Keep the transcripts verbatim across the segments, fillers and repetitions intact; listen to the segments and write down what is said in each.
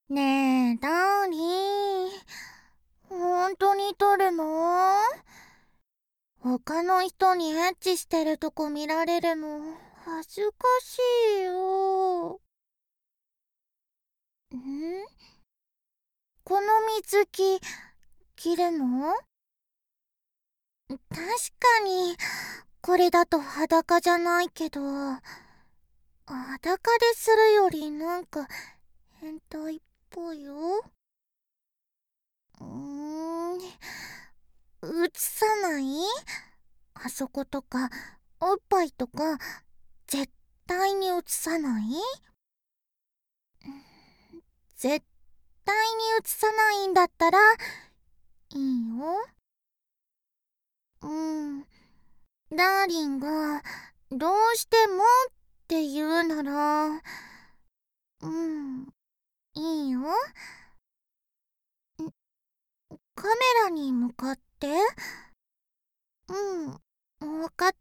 ねえ、ダーリン。本当に撮るの？他の人にエッチしてるとこ見られるの恥ずかしいよ。ん？この水着、着るの？確かに、これだと裸じゃないけど、裸でするよりなんか変態っぽいよ。うーん、映さない？あそことか、おっぱいとか、絶対に映さない？絶対に映さないんだったら、いいよ。うん。ダーリンが、どうしてもって言うなら、うん、いいよ。カメラに向かって。うん、わかった。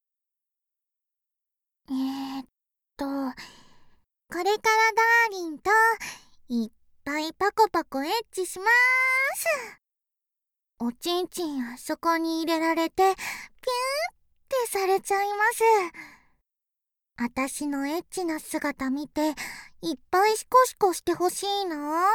えーっと、これからダーリンといっぱいパコパコエッチしまーす。おちんちんあそこに入れられてピューってされちゃいます。あたしのエッチな姿見ていっぱいシコシコしてほしいな。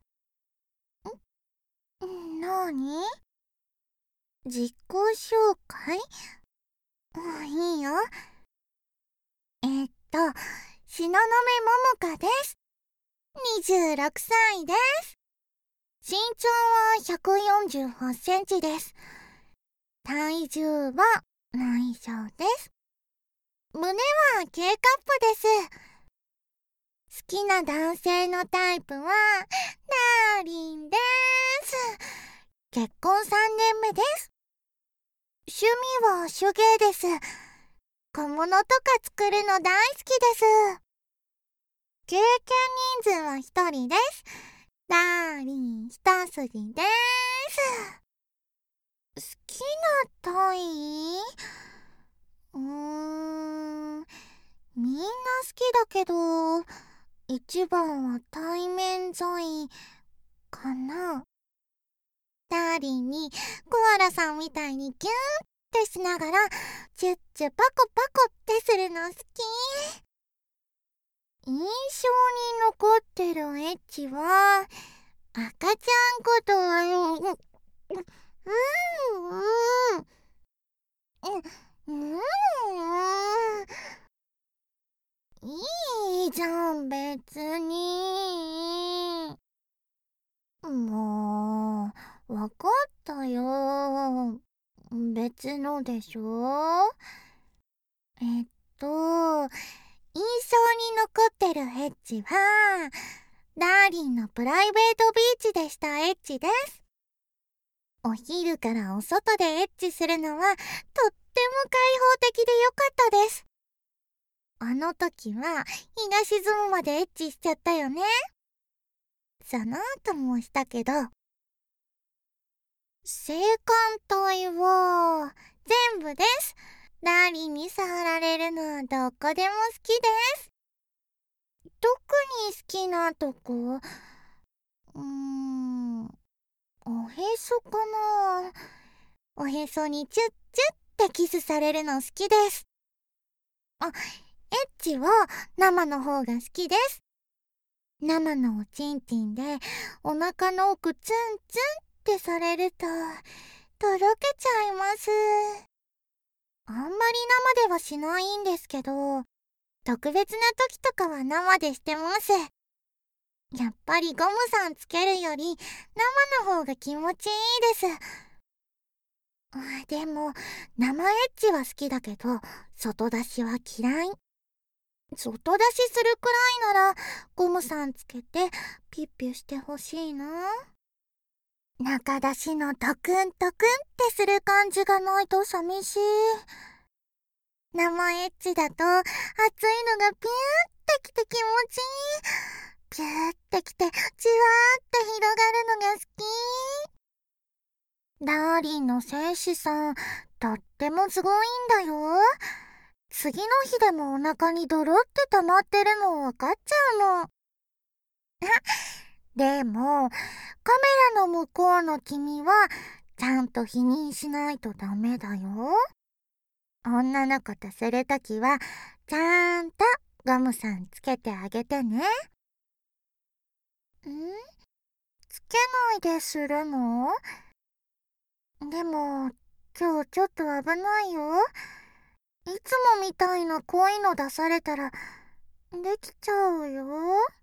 んなーに？自己紹介？うん、いいよ。えーっと、東雲桃香です。にじゅうろくさいです。身長はひゃくよんじゅうはちセンチです。体重は内緒です。胸は K カップです。好きな男性のタイプはダーリンです。結婚さんねんめです。趣味は手芸です。小物とか作るの大好きです。経験人数はひとりです。ダーリン一筋です。好きな体位？うーん、みんな好きだけど、一番は対面座位かな。ダーリンにコアラさんみたいにギューってしながらチュッチュパコパコってするの好き。印象に残ってるエッチは赤ちゃんことうんうんうんうんいいじゃん別に。もうわかったよ。別のでしょ。えっと印象に残ってるエッチはダーリンのプライベートビーチでしたエッチです。お昼からお外でエッチするのはとっても開放的でよかったです。あの時は日が沈むまでエッチしちゃったよね。その後もしたけど、性感帯は全部です。ダーリンに触られるのはどこでも好きです。特に好きなとこ、うーん、おへそかな。おへそにチュッチュッってキスされるの好きです。あ、エッチは生の方が好きです。生のおちんちんでお腹の奥ツンツンってされるととろけちゃいます。あんまり生ではしないんですけど、特別な時とかは生でしてます。やっぱりゴムさんつけるより生の方が気持ちいいです。あ、でも生エッチは好きだけど外出しは嫌い。外出しするくらいならゴムさんつけてピッピュしてほしいな。中出しのドクンドクンってする感じがないと寂しい。生エッチだと熱いのがピューってきて気持ちいい。ピューってきてじわーって広がるのが好き。ダーリンの精子さんとってもすごいんだよ。次の日でもお腹にドロって溜まってるの分かっちゃうの。 でも、カメラの向こうの君は、ちゃんと否認しないとダメだよ。女の子とするときは、ちゃんとゴムさんつけてあげてね。ん？つけないでするの？でも、今日ちょっと危ないよ。いつもみたいな濃いの出されたら、できちゃうよ。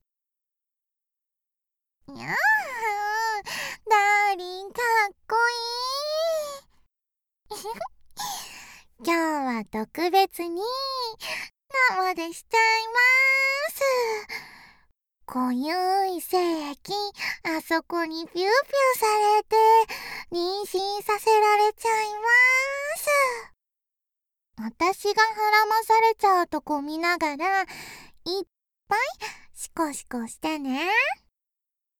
にゃー、ダーリンかっこいい。今日は特別に生でしちゃいます。濃ゆい精液、あそこにピューピューされて、妊娠させられちゃいます。私がはらまされちゃうとこ見ながら、いっぱいシコシコしてね。